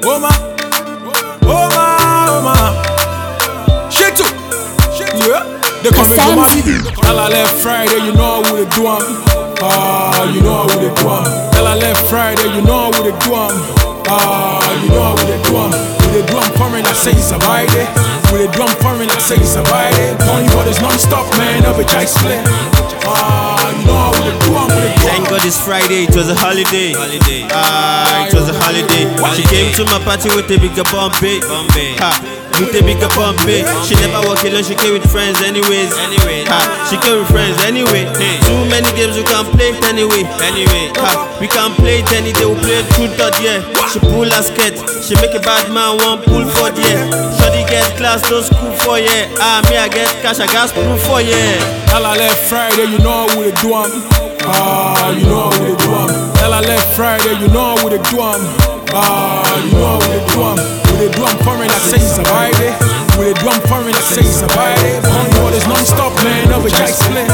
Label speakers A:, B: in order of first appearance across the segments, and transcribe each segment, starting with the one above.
A: Oh ma, oh ma, oh ma. Shit too. Yeah. They come and do my baby. Tell her left Friday, you know who they do 'em. You know who they do 'em. Tell her left Friday, you know who they do 'em. You know who they do 'em. Who they do 'em coming, I say it's a Friday. Who they do 'em coming, I say it's a Friday. Pony borders non-stop, man, of a chai split. You know who they do 'em, who they do 'em.
B: Thank God it's Friday, it was a holiday. It was a holiday. She came to my party with a bigger Bombay. With a bigger Bombay. She never walk alone, she came with friends anyways. She came with friends anyway. Too many games we can play it anyway. We can play it any day, we play it through third year. She pull her skirt, she make a bad man one pull for year. Shorty get class, no school for year. Me I get cash, I gas proof for year.
A: Tell her left Friday, you know who they do 'em. You know who they do 'em. Tell her left Friday, you know who they do 'em. You know who they do 'em. Who they do 'em for me, I say it's a Friday. Who they do 'em for me, I say it's a Friday. Pony borders non-stop, man, of a chai split.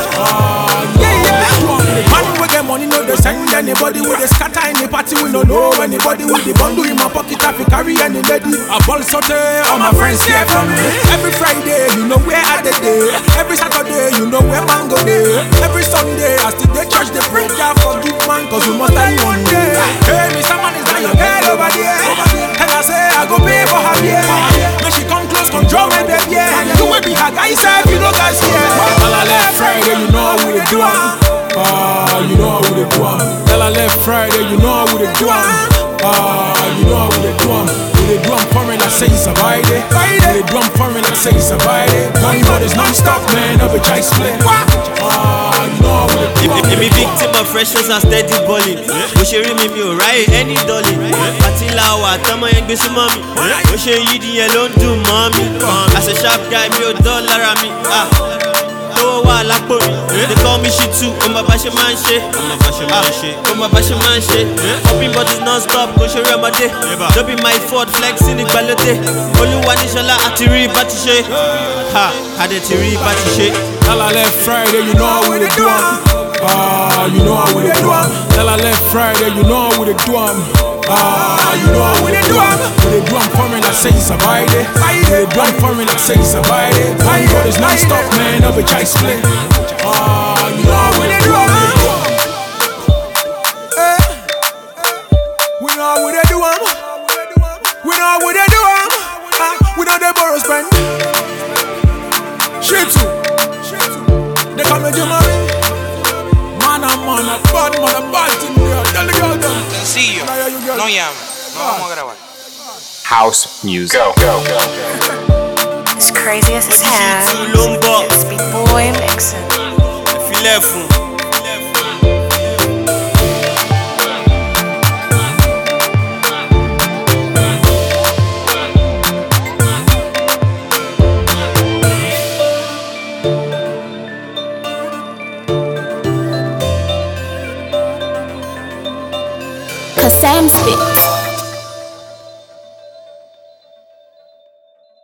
A: Man, we get money, no they send anybody with a scatter in the party. We don't know anybody with the bundle in my pocket. I fi carry any lady. I ball saute, all my friends here from me. Every Friday, you know where I the day. Every Saturday, you know where man go day. Every Sunday, I still they church the break. I forgive man, cause we must die one day. Hey, Mr. Man, is that your girl over there? And I say, I go pay for her beer. When she come close, control my baby. You will be her guy, say, you know guys here. Tell her left Friday, you know who they do 'em. You know who they do 'em. Tell her left Friday, you know who they do 'em. You know who they do 'em. Who they do 'em for me, I say it's a Friday. Who they do 'em for me, I say it's a Friday. Pony borders non-stop, man, of a chai split. You know who they do 'em.
B: If me victim of freshness and steady balling, we should remember me right any dolly. Party lawa, tama yang gbèsè mami. We should you the yellow do mommy. As a sharp guy, me o dollar a me. Tó wà lápò mi. They call me shit too. Ọmọ bá ṣe máa ń ṣe. Ọmọ bá ṣe máa ń ṣe. Popping bottles non-stop, kò ṣe rẹ̀ ọmọdé. Don't be my fault, flexing ìgbàlódé. Olúwa níṣọlá àti rí bá ti ṣe. Adé ti rí bá ti ṣe.
A: Tell her left Friday, you know who they do 'em. You know who they do 'em. Tell her left Friday, you know who they do 'em. You know who they do 'em. Who they do 'em for me, I say it's a Friday. Who they do 'em for me, I say it's a Friday. Pony borders non-stop, man, of a chai split. You know who they do 'em. We know who they do 'em. We know who they do 'em. We know they borrow spend. Shit too. They come and do my man, a bad thing there. Tell the girl them.
C: Sencillo, no llame, no vamos a grabar.
D: House music. Go.
E: As crazy as his hair, it's Big Boy mixing.
B: Filefu.
F: Sam spits.